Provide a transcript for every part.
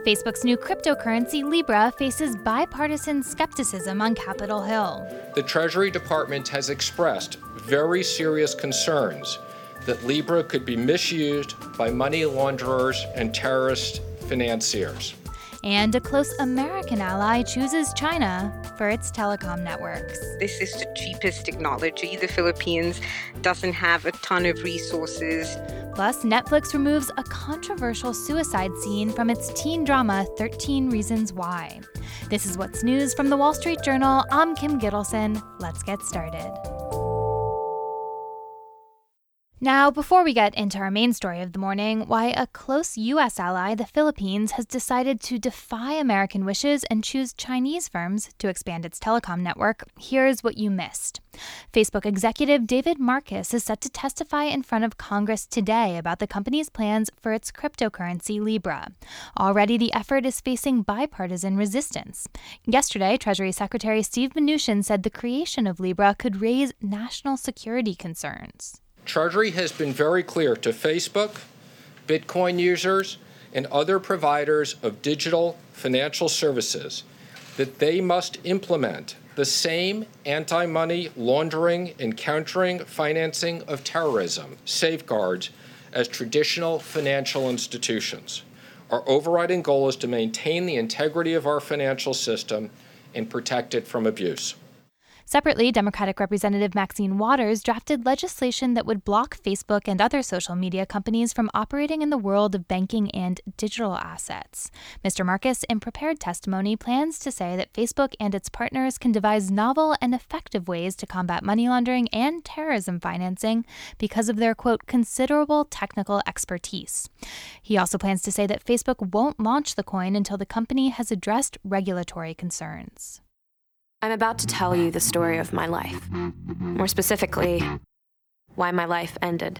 Facebook's new cryptocurrency, Libra, faces bipartisan skepticism on Capitol Hill. The Treasury Department has expressed very serious concerns that Libra could be misused by money launderers and terrorist financiers. And a close American ally chooses China for its telecom networks. This is the cheapest technology. The Philippines doesn't have a ton of resources. Plus, Netflix removes a controversial suicide scene from its teen drama 13 Reasons Why. This is What's News from the Wall Street Journal. I'm Kim Gittleson. Let's get started. Now, before we get into our main story of the morning, why a close U.S. ally, the Philippines, has decided to defy American wishes and choose Chinese firms to expand its telecom network, here's what you missed. Facebook executive David Marcus is set to testify in front of Congress today about the company's plans for its cryptocurrency Libra. Already, the effort is facing bipartisan resistance. Yesterday, Treasury Secretary Steve Mnuchin said the creation of Libra could raise national security concerns. Treasury has been very clear to Facebook, Bitcoin users, and other providers of digital financial services that they must implement the same anti-money laundering and countering financing of terrorism safeguards as traditional financial institutions. Our overriding goal is to maintain the integrity of our financial system and protect it from abuse. Separately, Democratic Representative Maxine Waters drafted legislation that would block Facebook and other social media companies from operating in the world of banking and digital assets. Mr. Marcus, in prepared testimony, plans to say that Facebook and its partners can devise novel and effective ways to combat money laundering and terrorism financing because of their, quote, considerable technical expertise. He also plans to say that Facebook won't launch the coin until the company has addressed regulatory concerns. I'm about to tell you the story of my life. More specifically, why my life ended.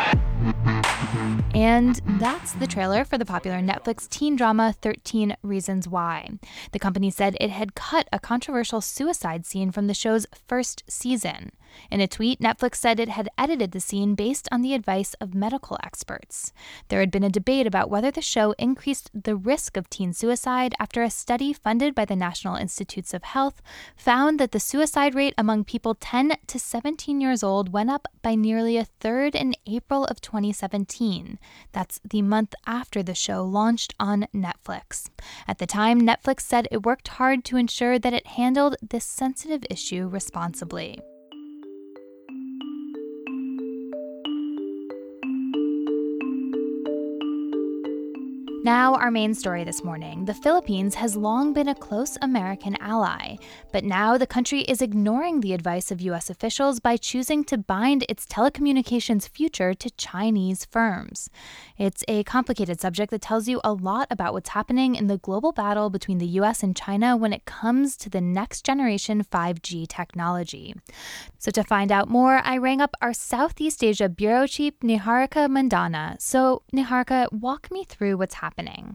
And that's the trailer for the popular Netflix teen drama 13 Reasons Why. The company said it had cut a controversial suicide scene from the show's first season. In a tweet, Netflix said it had edited the scene based on the advice of medical experts. There had been a debate about whether the show increased the risk of teen suicide after a study funded by the National Institutes of Health found that the suicide rate among people 10 to 17 years old went up by nearly a third in April of 2017. That's the month after the show launched on Netflix. At the time, Netflix said it worked hard to ensure that it handled this sensitive issue responsibly. Now, our main story this morning. The Philippines has long been a close American ally, but now the country is ignoring the advice of U.S. officials by choosing to bind its telecommunications future to Chinese firms. It's a complicated subject that tells you a lot about what's happening in the global battle between the U.S. and China when it comes to the next generation 5G technology. So to find out more, I rang up our Southeast Asia Bureau Chief, Niharika Mandana. So, Niharika, walk me through what's happening.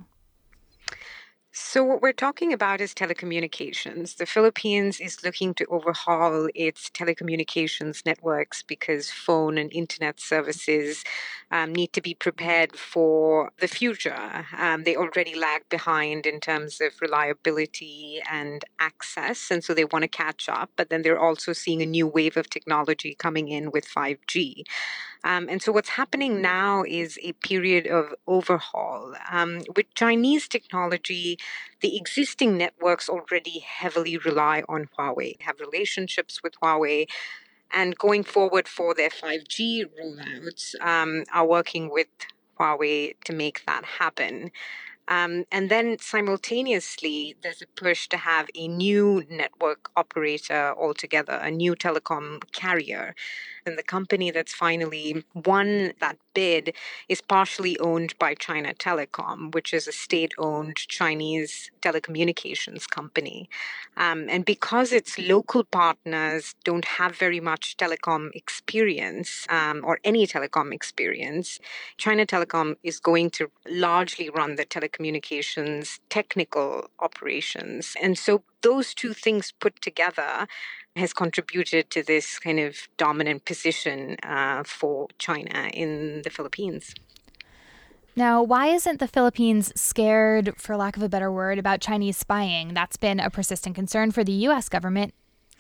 So what we're talking about is telecommunications. The Philippines is looking to overhaul its telecommunications networks because phone and internet services need to be prepared for the future. They already lag behind in terms of reliability and access, and so they want to catch up. But then they're also seeing a new wave of technology coming in with 5G. And so what's happening now is a period of overhaul. With Chinese technology, the existing networks already heavily rely on Huawei, have relationships with Huawei, and going forward for their 5G rollouts, are working with Huawei to make that happen. And then simultaneously, there's a push to have a new network operator altogether, a new telecom carrier. And the company that's finally won that bid is partially owned by China Telecom, which is a state-owned Chinese telecommunications company. And because its local partners don't have very much telecom experience, or any telecom experience, China Telecom is going to largely run the telecommunications technical operations. And so those two things put together has contributed to this kind of dominant position for China in the Philippines. Now, why isn't the Philippines scared, for lack of a better word, about Chinese spying? That's been a persistent concern for the U.S. government.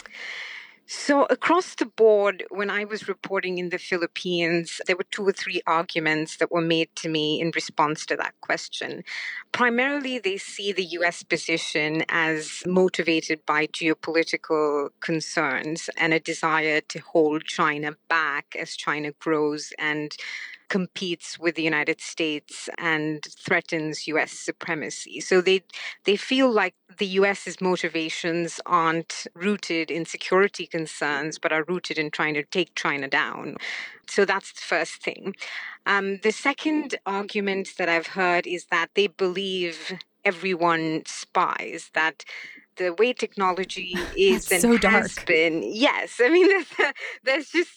So across the board, when I was reporting in the Philippines, there were 2 or 3 arguments that were made to me in response to that question. Primarily, they see the U.S. position as motivated by geopolitical concerns and a desire to hold China back as China grows and competes with the United States and threatens U.S. supremacy. So they feel like the U.S.'s motivations aren't rooted in security concerns, but are rooted in trying to take China down. So that's the first thing. The second argument that I've heard is that they believe everyone spies, that the way technology is and so has dark. been. Yes, I mean there's just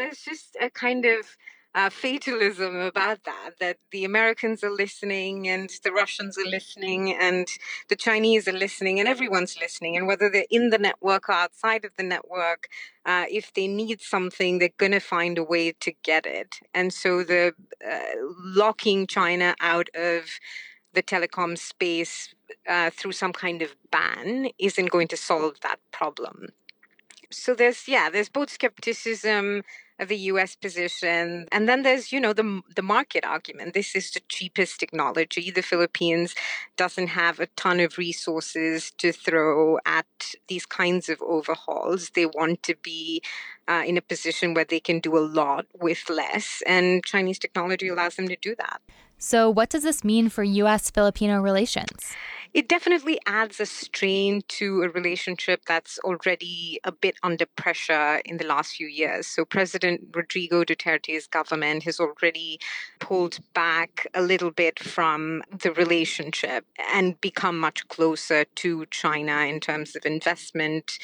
a kind of fatalism about that the Americans are listening and the Russians are listening and the Chinese are listening and everyone's listening, and whether they're in the network or outside of the network, if they need something, they're going to find a way to get it. And so the locking China out of the telecom space through some kind of ban isn't going to solve that problem. So there's both skepticism of the U.S. position, and then there's the market argument. This is the cheapest technology. The Philippines doesn't have a ton of resources to throw at these kinds of overhauls. They want to be in a position where they can do a lot with less, and Chinese technology allows them to do that. So what does this mean for U.S.-Filipino relations? It definitely adds a strain to a relationship that's already a bit under pressure in the last few years. So President Rodrigo Duterte's government has already pulled back a little bit from the relationship and become much closer to China in terms of investment,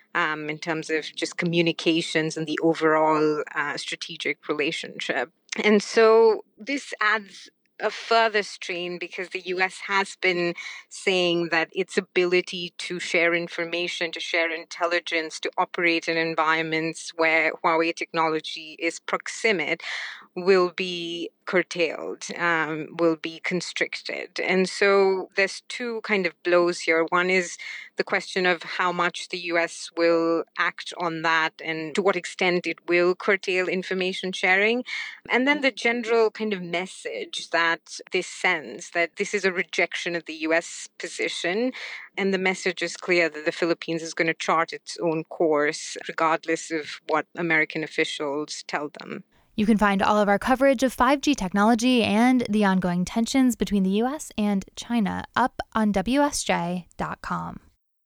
in terms of just communications and the overall strategic relationship. And so this adds a further strain because the U.S. has been saying that its ability to share information, to share intelligence, to operate in environments where Huawei technology is proximate will be curtailed, will be constricted. And so there's 2 kind of blows here. One is the question of how much the U.S. will act on that and to what extent it will curtail information sharing. And then the general kind of message that this sends, that this is a rejection of the U.S. position. And the message is clear that the Philippines is going to chart its own course, regardless of what American officials tell them. You can find all of our coverage of 5G technology and the ongoing tensions between the U.S. and China up on WSJ.com.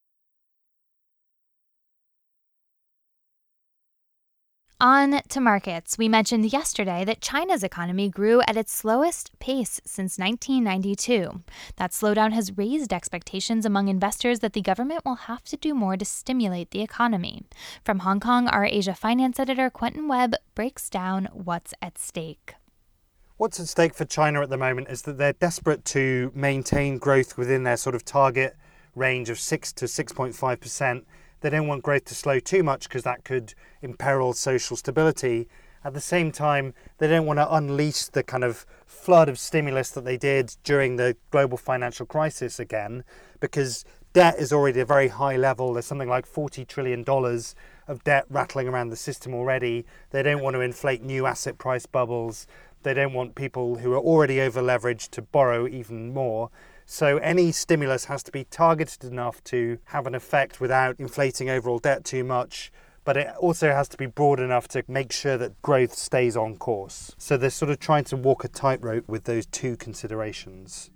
On to markets. We mentioned yesterday that China's economy grew at its slowest pace since 1992. That slowdown has raised expectations among investors that the government will have to do more to stimulate the economy. From Hong Kong, our Asia finance editor Quentin Webb breaks down what's at stake. What's at stake for China at the moment is that they're desperate to maintain growth within their sort of target range of 6 to 6.5%. They don't want growth to slow too much because that could imperil social stability. At the same time, they don't want to unleash the kind of flood of stimulus that they did during the global financial crisis again, because debt is already at a very high level. There's something like $40 trillion of debt rattling around the system already. They don't want to inflate new asset price bubbles. They don't want people who are already over leveraged to borrow even more. So any stimulus has to be targeted enough to have an effect without inflating overall debt too much, but it also has to be broad enough to make sure that growth stays on course. So they're sort of trying to walk a tightrope with those 2 considerations.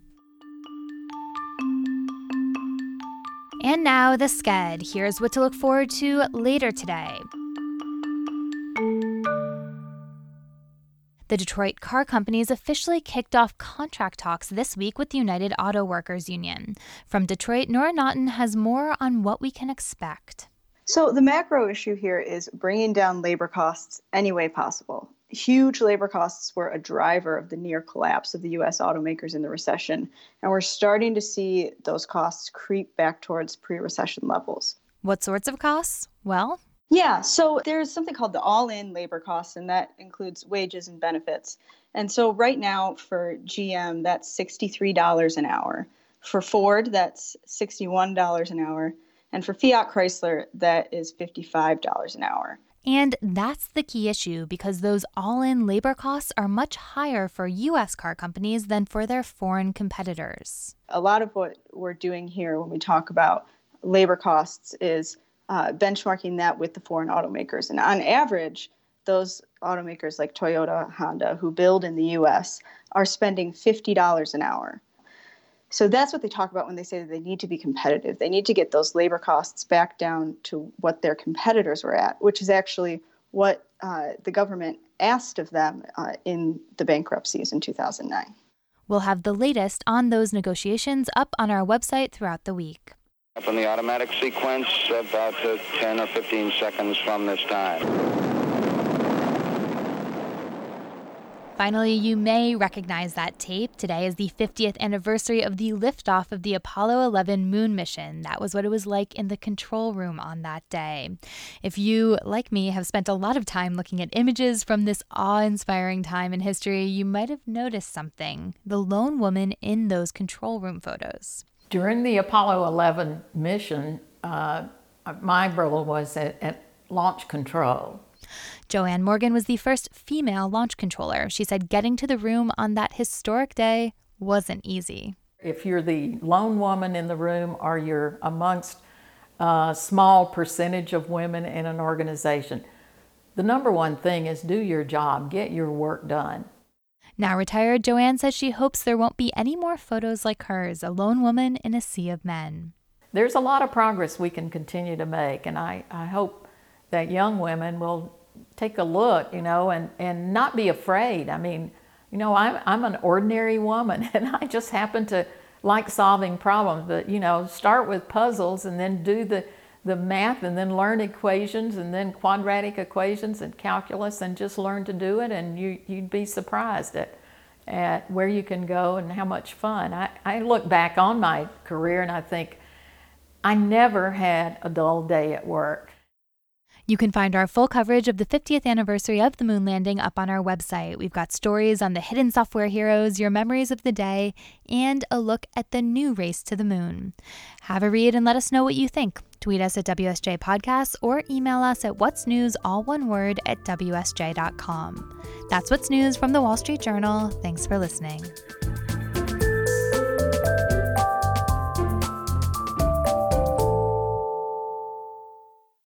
And now the Sched. Here's what to look forward to later today. The Detroit Car Companies officially kicked off contract talks this week with the United Auto Workers Union. From Detroit, Nora Naughton has more on what we can expect. So the macro issue here is bringing down labor costs any way possible. Huge labor costs were a driver of the near collapse of the U.S. automakers in the recession, and we're starting to see those costs creep back towards pre-recession levels. What sorts of costs? Well, Yeah, so there's something called the all-in labor costs, and that includes wages and benefits. And so right now for GM, that's $63 an hour. For Ford, that's $61 an hour. And for Fiat Chrysler, that is $55 an hour. And that's the key issue, because those all-in labor costs are much higher for U.S. car companies than for their foreign competitors. A lot of what we're doing here when we talk about labor costs is benchmarking that with the foreign automakers. And on average, those automakers like Toyota, Honda, who build in the U.S., are spending $50 an hour. So that's what they talk about when they say that they need to be competitive. They need to get those labor costs back down to what their competitors were at, which is actually what the government asked of them in the bankruptcies in 2009. We'll have the latest on those negotiations up on our website throughout the week. Up in the automatic sequence, about 10 or 15 seconds from this time. Finally, you may recognize that tape. Today is the 50th anniversary of the liftoff of the Apollo 11 moon mission. That was what it was like in the control room on that day. If you, like me, have spent a lot of time looking at images from this awe-inspiring time in history, you might have noticed something: the lone woman in those control room photos. During the Apollo 11 mission, my role was at launch control. Joanne Morgan was the first female launch controller. She said getting to the room on that historic day wasn't easy. If you're the lone woman in the room or you're amongst a small percentage of women in an organization, the number one thing is do your job, get your work done. Now retired, Joanne says she hopes there won't be any more photos like hers, a lone woman in a sea of men. There's a lot of progress we can continue to make, and I hope that young women will take a look, and not be afraid. I mean, I'm an ordinary woman, and I just happen to like solving problems, but, start with puzzles and then do the math and then learn equations and then quadratic equations and calculus and just learn to do it, and you'd be surprised at where you can go and how much fun. I look back on my career and I think I never had a dull day at work. You can find our full coverage of the 50th anniversary of the moon landing up on our website. We've got stories on the hidden software heroes, your memories of the day, and a look at the new race to the moon. Have a read and let us know what you think. Tweet us at WSJ Podcasts or email us at What's News, all one word, at WSJ.com. That's What's News from the Wall Street Journal. Thanks for listening.